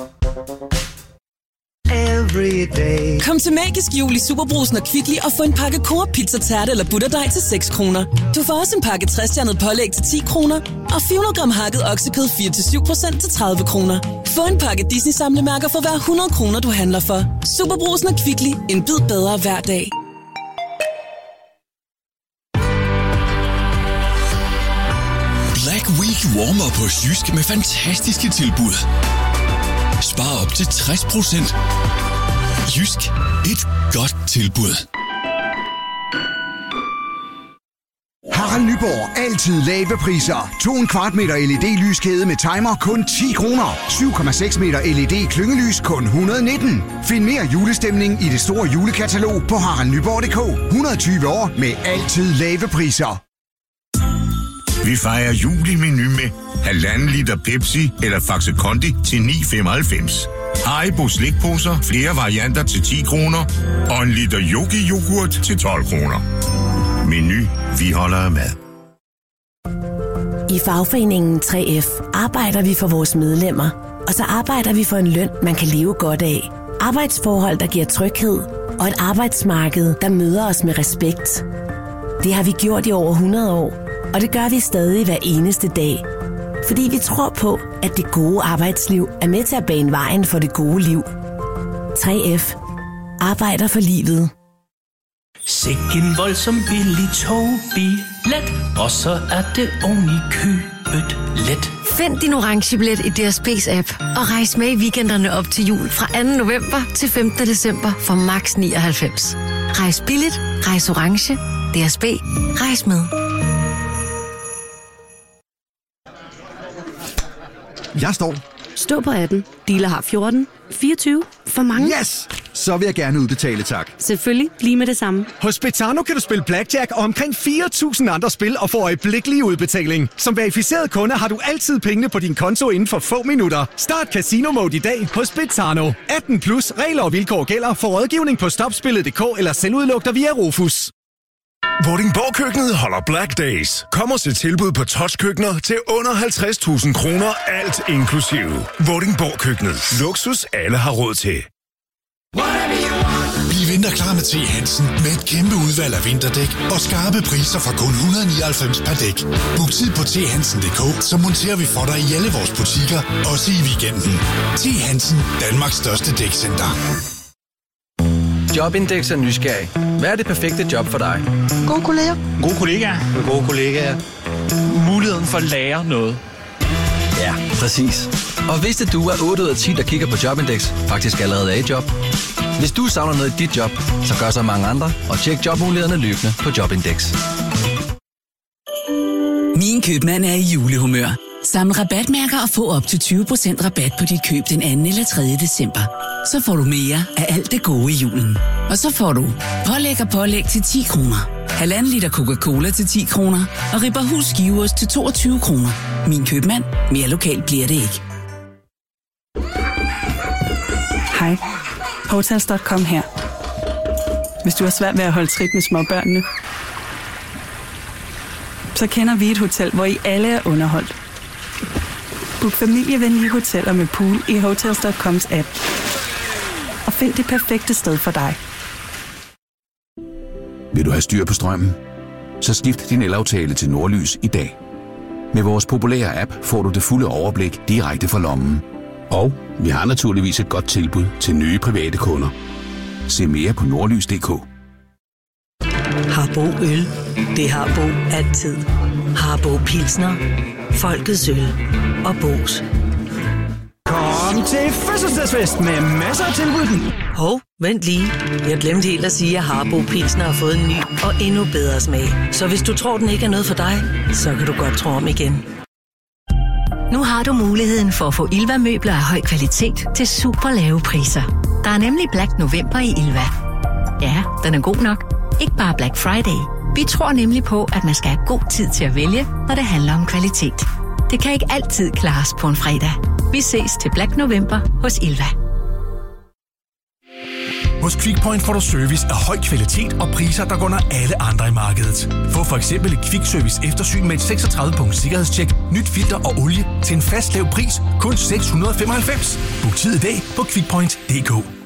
Kom til Magisk Jul i Superbrugsen og Kvickly og få en pakke Coop Pizza Tærte eller butterdej til seks kroner. Du får også en pakke tres stjernet pålæg til ti kroner og fire hundrede gram hakket oksekød fire til syv procent til tredive kroner. Få en pakke Disney samlemærker for hver hundrede kroner du handler for. Superbrugsen og Kvickly. En bid bedre hver dag. Black Week warmer på Jysk med fantastiske tilbud. Spar op til tres procent. Jysk. Et godt tilbud. Harald Nyborg. Altid lave priser. To en kvart meter L E D-lyskæde med timer kun ti kroner. syv komma seks meter L E D klyngelys kun et hundrede og nitten. Find mere julestemning i det store julekatalog på harald nyborg punktum d k. et hundrede og tyve år med altid lave priser. Vi fejrer jul i Meny med halvanden liter Pepsi eller Faxe Kondi til ni femoghalvfems. Haribo slikposer, flere varianter til ti kroner. Og en liter Yogi yoghurt til tolv kroner. Meny, vi holder af mad. I fagforeningen tre F arbejder vi for vores medlemmer. Og så arbejder vi for en løn, man kan leve godt af. Arbejdsforhold, der giver tryghed. Og et arbejdsmarked, der møder os med respekt. Det har vi gjort i over hundrede år. Og det gør vi stadig hver eneste dag. Fordi vi tror på, at det gode arbejdsliv er med til at bane vejen for det gode liv. tre F arbejder for livet. Sikken voldsom billig togbillet, og så er det oven i købet let. Find din orange billet i D S B's app og rejs med i weekenderne op til jul fra anden november til femtende december for max nioghalvfems. Rejs billigt, rejs orange. D S B. Rejs med. Jeg står. Stå på atten. Dealer har fjorten. fireogtyve. For mange. Yes! Så vil jeg gerne udbetale, tak. Selvfølgelig. Lige med det samme. Hos Betano kan du spille blackjack og omkring fire tusind andre spil og få øjeblikkelig udbetaling. Som verificeret kunde har du altid pengene på din konto inden for få minutter. Start Casino Mode i dag hos Betano. atten plus. Regler og vilkår gælder. For rådgivning på stopspillet punktum d k eller selvudluk dig via Rufus. Vordingborg Køkkenet holder Black Days. Kom og se tilbud på touchkøkkener til under halvtreds tusind kroner, alt inklusive. Vordingborg Køkkenet. Luksus alle har råd til. Bliv vinterklar med T. Hansen med et kæmpe udvalg af vinterdæk og skarpe priser fra kun et hundrede og nioghalvfems per dæk. Book tid på t hansen punktum d k, så monterer vi for dig i alle vores butikker, også i weekenden. T. Hansen, Danmarks største dækcenter. Jobindex er nysgerrig. Hvad er det perfekte job for dig? Gode kolleger. Gode kollegaer. Gode kollegaer. Muligheden for at lære noget. Ja, præcis. Og vidste du, at otte ud af ti, der kigger på Jobindex, faktisk allerede er i job? Hvis du savner noget i dit job, så gør så mange andre, og tjek jobmulighederne løbende på Jobindex. Min købmand er i julehumør. Samle rabatmærker og få op til tyve procent rabat på dit køb den anden eller tredje december. Så får du mere af alt det gode i julen. Og så får du pålæg og pålæg til ti kroner. Halvanden liter Coca-Cola til ti kroner. Og Ripperhus skiveost til toogtyve kroner. Min købmand. Mere lokalt bliver det ikke. Hej. Hotels punktum com her. Hvis du har svært ved at holde trit med småbørnene, så kender vi et hotel, hvor I alle er underholdt. Book familievenlige hoteller med pool i hotels punktum coms app. Og find det perfekte sted for dig. Vil du have styr på strømmen? Så skift din elaftale til Nordlys i dag. Med vores populære app får du det fulde overblik direkte fra lommen. Og vi har naturligvis et godt tilbud til nye private kunder. Se mere på nordlys punktum d k. Harbo Øl. Det har Bo altid. Harbo Pilsner. Folkets øl. Og Bås. Kom til fødselsdagsfest med masser af tilbud. Hov, vent lige. Jeg glemte helt at sige, at Harbo Pilsner har fået en ny og endnu bedre smag. Så hvis du tror, den ikke er noget for dig, så kan du godt tro om igen. Nu har du muligheden for at få Ilva-møbler af høj kvalitet til super lave priser. Der er nemlig Black November i Ilva. Ja, den er god nok. Ikke bare Black Friday. Vi tror nemlig på, at man skal have god tid til at vælge, når det handler om kvalitet. Det kan ikke altid klares på en fredag. Vi ses til Black November hos Ilva. Hos QuickPoint får du service af høj kvalitet og priser, der går under alle andre i markedet. Få for eksempel et Quick-service eftersyn med et seksogtredive punkt sikkerhedstjek, nyt filter og olie til en fast lav pris, kun seks hundrede og femoghalvfems. Book tid i dag på quickpoint punktum d k.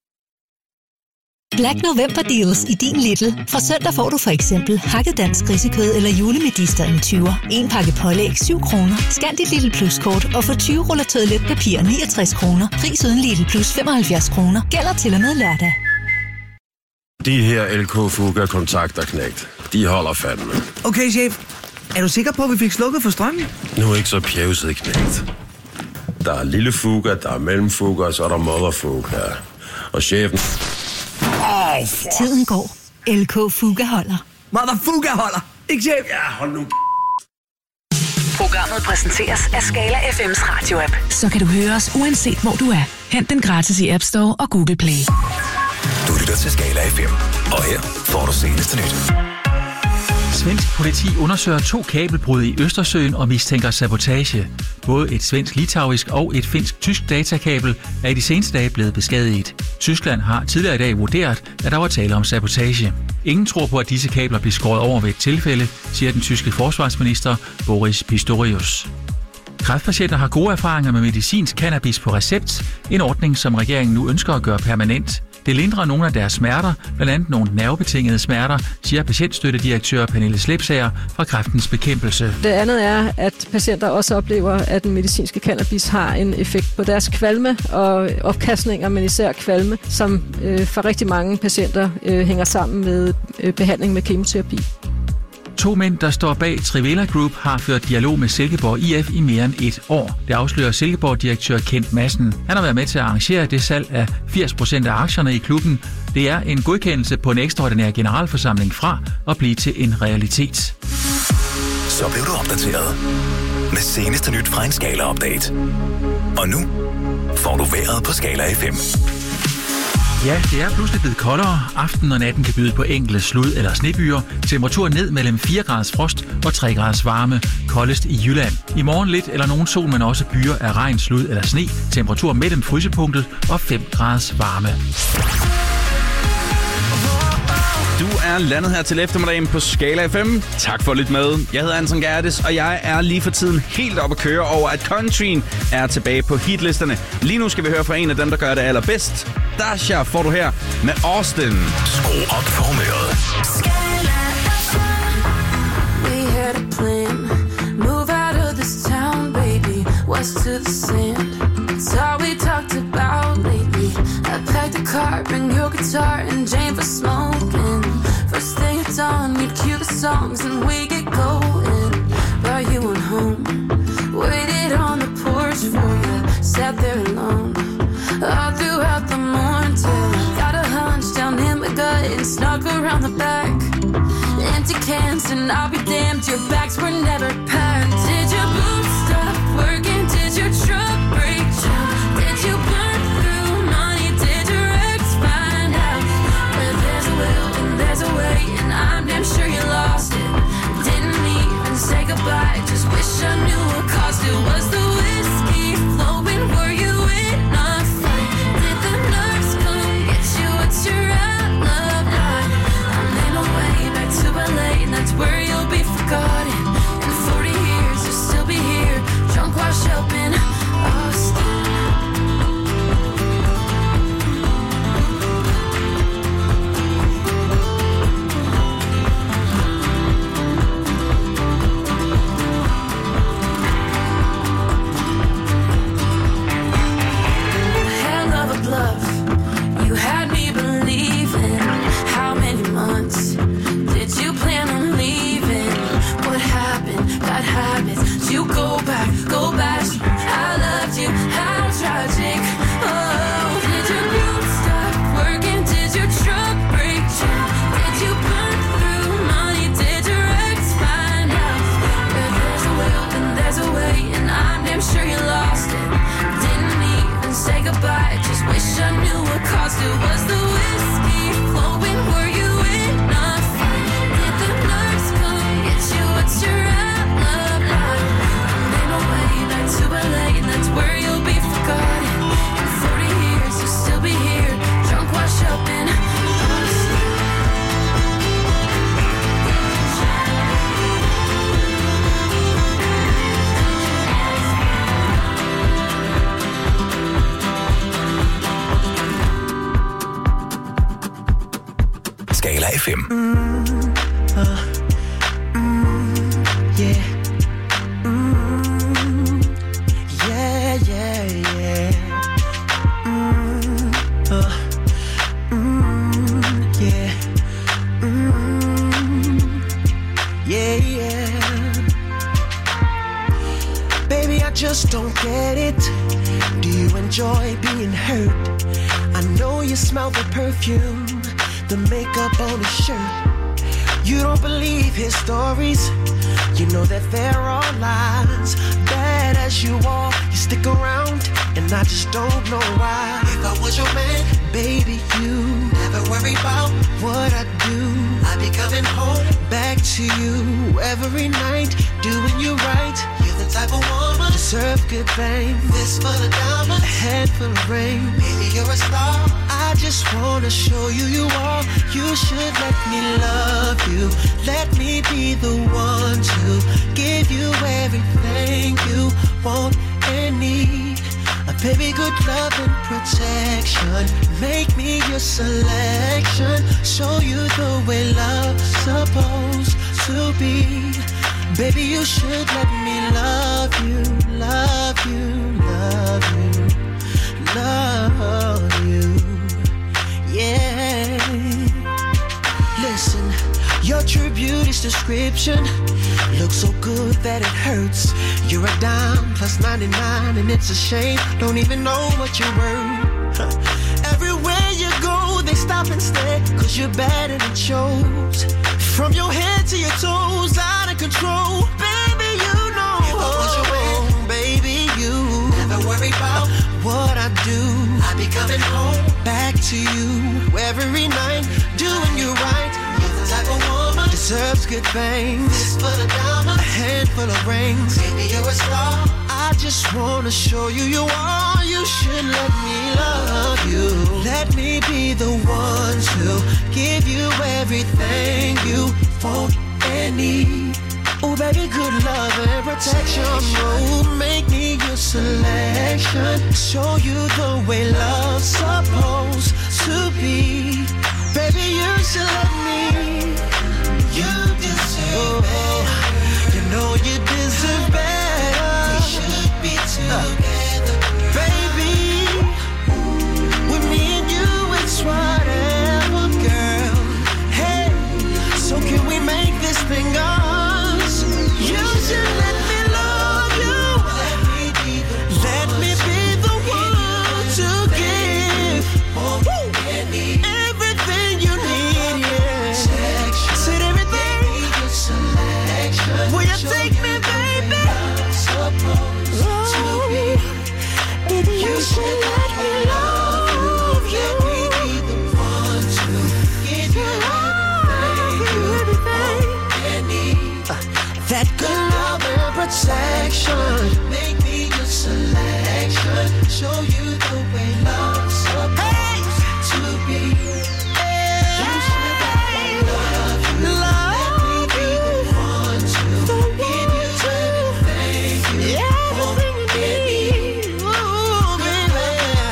Black November deals i din Lidl. Fra søndag får du for eksempel hakket dansk grisekød eller julemedister en tyver. En pakke pålæg syv kroner. Scan dit Lidl Plus-kort og få tyve ruller toiletpapir niogtres kroner. Pris uden Lidl Plus femoghalvfjerds kroner. Gælder til og med lørdag. De her L K Fuga kontakter knægt. De holder fandme. Okay, chef. Er du sikker på, at vi fik slukket for strømmen? Nu er ikke så pjevset, knægt. Der er lille Fuga, der er mellemfuga, og så er der mother Fuga. Og chefen... Oh, tiden går. L K Fuga holder. Mother Fuga holder. Ikke chef? Ja, hold nu. Programmet præsenteres af Skala F M's radio-app. Så kan du høre os uanset hvor du er. Hent den gratis i App Store og Google Play. Du lytter til Skala F M, og her får du seneste nyt. Svensk politi undersøger to kabelbrud i Østersøen og mistænker sabotage. Både et svensk-litauisk og et finsk-tysk datakabel er i de seneste dage blevet beskadiget. Tyskland har tidligere i dag vurderet, at der var tale om sabotage. Ingen tror på, at disse kabler bliver skåret over ved et tilfælde, siger den tyske forsvarsminister Boris Pistorius. Kræftpatienter har gode erfaringer med medicinsk cannabis på recept, en ordning, som regeringen nu ønsker at gøre permanent. Det lindrer nogle af deres smerter, blandt andet nogle nervebetingede smerter, siger patientstøttedirektør Pernille Slepsager fra Kræftens Bekæmpelse. Det andet er, at patienter også oplever, at den medicinske cannabis har en effekt på deres kvalme og opkastninger, men især kvalme, som øh, for rigtig mange patienter øh, hænger sammen med øh, behandling med kemoterapi. To mænd, der står bag Trivela Group, har ført dialog med Silkeborg I F i mere end et år. Det afslører Silkeborg-direktør Kent Madsen. Han har været med til at arrangere det salg af firs procent af aktierne i klubben. Det er en godkendelse på en ekstraordinær generalforsamling fra at blive til en realitet. Så blev du opdateret. Med seneste nyt fra en Skala-update. Og nu får du vejret på Skala F M. Ja, det er pludselig blevet koldere. Aften og natten kan byde på enkelte slud- eller snebyer. Temperatur ned mellem fire graders frost og tre graders varme. Koldest i Jylland. I morgen lidt eller nogen sol, men også byer af regn, slud eller sne. Temperatur mellem frysepunktet og fem graders varme. Du er landet her til eftermiddagen på Skala F M. Tak for lidt med. Jeg hedder Anton Gerdes, og jeg er lige for tiden helt oppe at køre over, at countryen er tilbage på hitlisterne. Lige nu skal vi høre fra en af dem, der gør det allerbedst. Dasha får du her med Austin. Skru op for humøret. We had a plan. Move out of this town, baby. West to the sand. It's all we talked about lately. I packed a car, bring your guitar, and Jane for smoking. First thing at dawn, you'd cue the songs and we get going. But you went home, waited on the porch for you, sat there alone. All throughout the morning till I got a hunch down in my gut and snuck around the back. Empty cans and I'll be damned, your bags were never packed. Did your boots stop working? Did your truck break down? Did you burn through money? Did your ex find out? But there's a will and there's a way, and I'm damn sure you lost it. Didn't even say goodbye, just wish I knew what caused it. Was the whiskey flowing? Were you in a fight? Did the nurse come get you? What's your alibi? I made my way back to L A, and that's where you'll be forgotten. In forty years you'll still be here, drunk washed up in Austin. Hell of a bluff, you had me believing. How many months did you plan on leaving? What happened? Bad habits. Did you go back? Go back. I loved you. How tragic. Oh, did your boots stop working? Did your truck break down? Did you burn through money? Did your ex find out? Where there's a will and there's a way, and I'm damn sure you lost it. Didn't even say goodbye, just wish I knew what caused it. Was the whiskey flowing? Were you in a fight? Did the nurse come get you? What's your alibi? I made my way back to L A, and that's where you'll be forgotten. In forty years you'll still be here, drunk washed up in Austin. Skala F M. Mm, uh, mm, yeah. Mm, yeah, yeah, yeah. Mm, uh, mm, yeah. Mm, yeah, yeah. Baby, I just don't get it. Do you enjoy being hurt? I know you smell the perfume, the makeup on his shirt. You don't believe his stories. You know that there are lies. Bad as you are, you stick around, and I just don't know why. If I was your man, baby, you never worry about what I do. I'd be coming home back to you every night, doing you right. You're the type of woman deserve good fame. This full of diamonds, a head full of rain. Baby, you're a star. I just wanna show you you are. You should let me love you. Let me be the one to give you everything you want and need. A Baby, good love and protection. Make me your selection. Show you the way love's supposed to be. Baby, you should let me love you, love you, love you, love you. Yeah. Listen, your true beauty's description looks so good that it hurts. You're a dime plus ninety-nine and it's a shame. Don't even know what you're worth. Everywhere you go, they stop and stare, cause you're bad and it shows. From your head to your toes, out of control. Baby, you know I want you in, baby, you never worry about what I do. I be coming home back to you every night, doing you right. You're the type of woman deserves good things. Fistful of diamonds, a handful of rings. Baby, you're a star. I just wanna show you you are. You should let me love you. Let me be the one to give you everything you want and need. Oh, baby, good love and protection. Oh, make me your selection. Show you the way love's supposed to be. Baby, you should let me. You deserve better. You know you deserve better. We should be together, baby. With me and you, it's whatever, girl. Hey, so can we make this thing ours? You should let me love you. Let me be the one, let me be the one to give everything you need, yeah. Said everything. Will you take me, baby? Oh, baby, you should let me love you. Let me be the one to give you everything you need. That good love and protection. Make me your selection. Show you the way love's supposed to be. You should let me love you. Let me be the one to give you everything you want and need. Ooh, baby.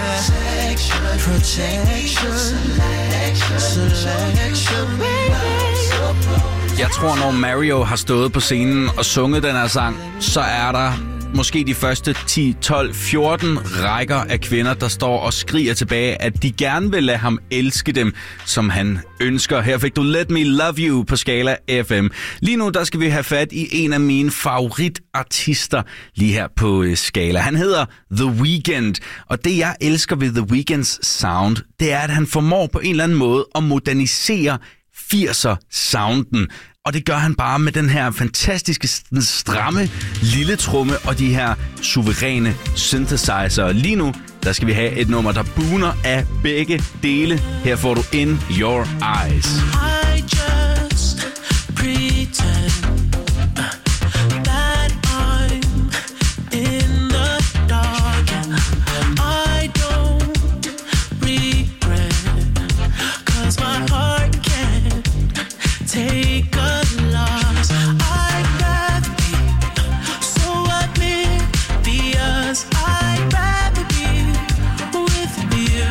Protection, selection, selection, baby. Jeg tror, når Mario har stået på scenen og sunget den her sang, så er der måske de første ti, tolv, fjorten rækker af kvinder, der står og skriger tilbage, at de gerne vil lade ham elske dem, som han ønsker. Her fik du Let Me Love You på Skala F M. Lige nu, der skal vi have fat i en af mine favoritartister lige her på Skala. Han hedder The Weeknd, og det jeg elsker ved The Weeknds sound, det er, at han formår på en eller anden måde at modernisere firser-sounden. Og det gør han bare med den her fantastiske, stramme lille tromme og de her suveræne synthesizer. Lige nu, der skal vi have et nummer, der booner af begge dele. Her får du In Your Eyes. I just pretend that I'm in the dark. I don't regret, 'cause my heart can't take a loss. I'd rather be so oblivious. I'd rather be with you.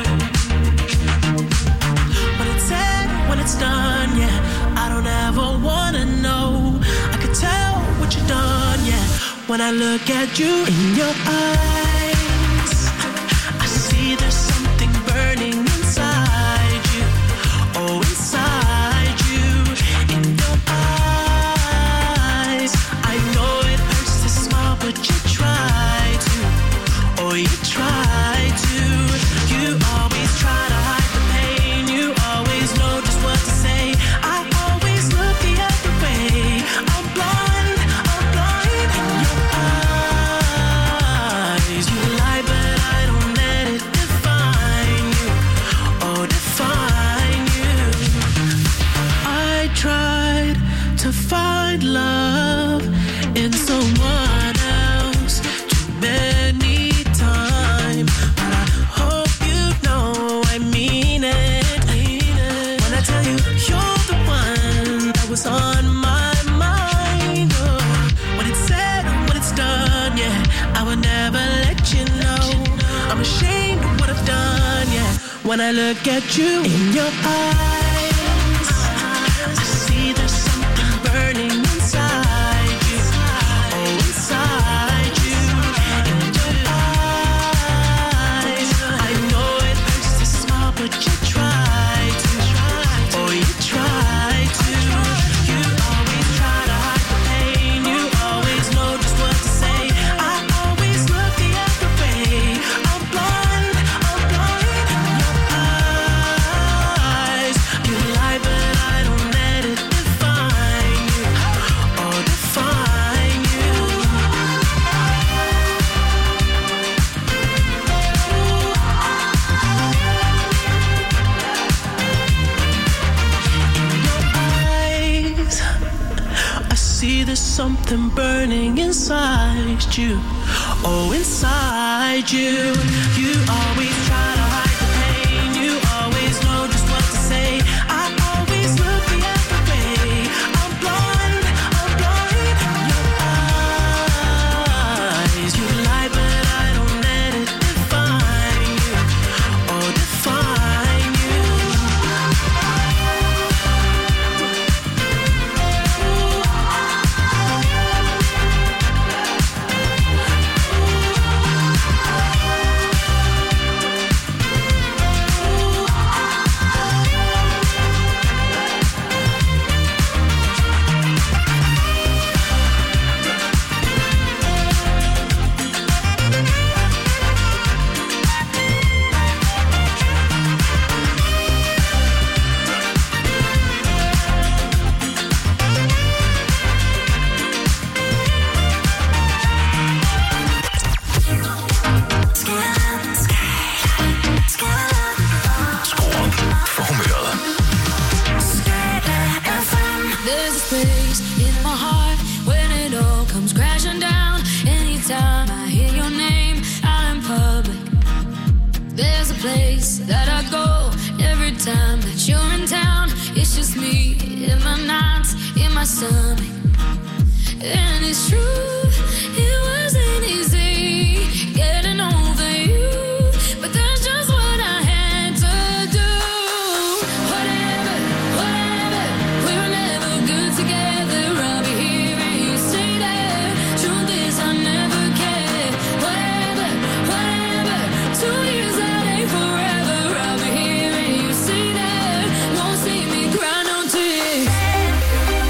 When it's said, when it's done, yeah, I don't ever wanna know. I could tell what you've done, yeah, when I look at you in your eyes. I see there's something burning inside you. Oh, inside you. In your eyes, I know it hurts to smile, but you try to. Oh, you try to. You always try to hide the pain. You always know just what to say. I always look the other way. I'm blind, I'm blind in your eyes. when I look at you. In your eyes, I see there's something burning inside you. Oh, inside you. In your eyes, I know it hurts to smile, but you try to. Oh, you try to. You always try to hide the pain. You always know just what to say. I always look the other way. I'm blind, I'm blind. In your eyes, you lie, but I don't let it define you. Or define you. In your eyes, I see there's something burning inside you. Oh, inside you. You always try to hide the pain. You always know just what to say. I always look the other way. I'm blind, I'm blind. In your eyes, you lie, but I don't let it define you. Or define you. There's a space in my heart when it all comes crashing down. Anytime I hear your name out in public, there's a place that I go every time that you're in town. It's just me in my nights, in my stomach. And it's true, it wasn't easy getting